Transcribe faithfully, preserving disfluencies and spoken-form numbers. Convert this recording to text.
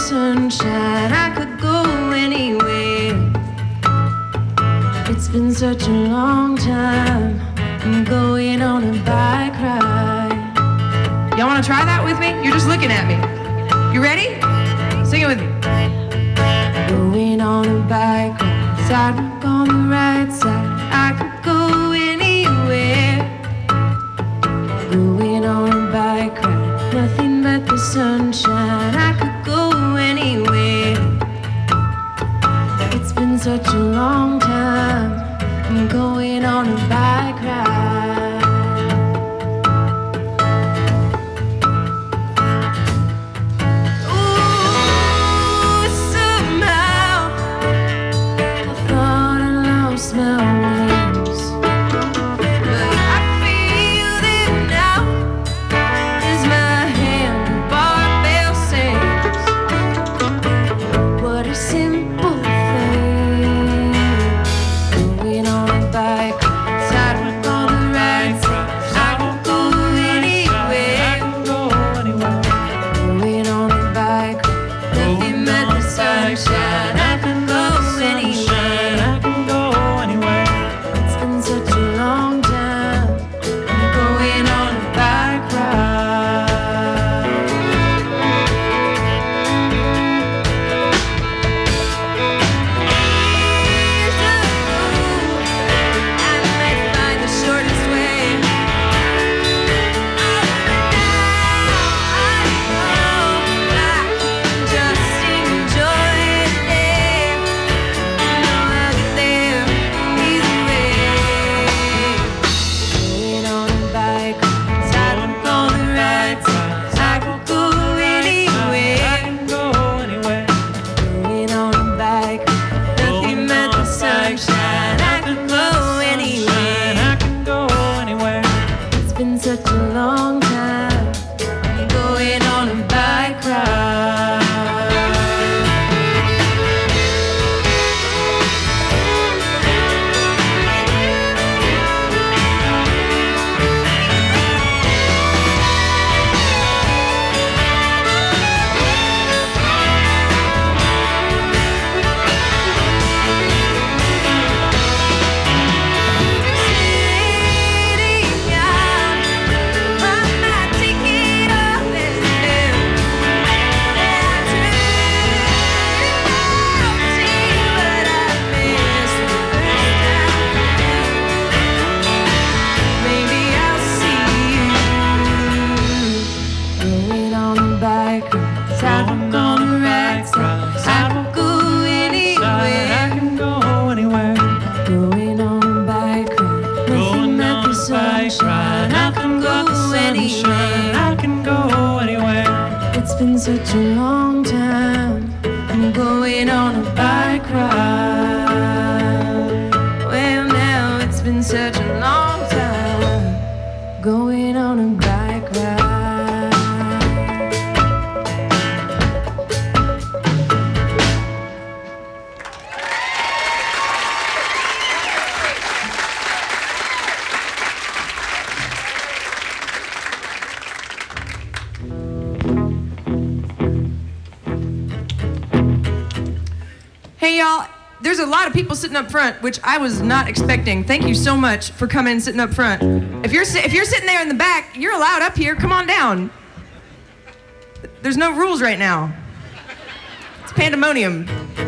sunshine, I could go anywhere. It's been such a long time. I'm going on a bike ride. Y'all wanna try that with me? You're just looking at me. You ready? Sing it with me. Going on a bike ride, sidewalk on the right side. I could go anywhere. Going on a bike ride, nothing but the sunshine. I could go anywhere. It's been such a long time. I'm going on a bike ride. Such a long time. I'm going on a bike ride. Well, now it's been such a long time. Going on a bike ride. Hey y'all, there's a lot of people sitting up front, which I was not expecting. Thank you so much for coming and sitting up front. If you're if you're sitting there in the back, you're allowed up here. Come on down. There's no rules right now. It's pandemonium.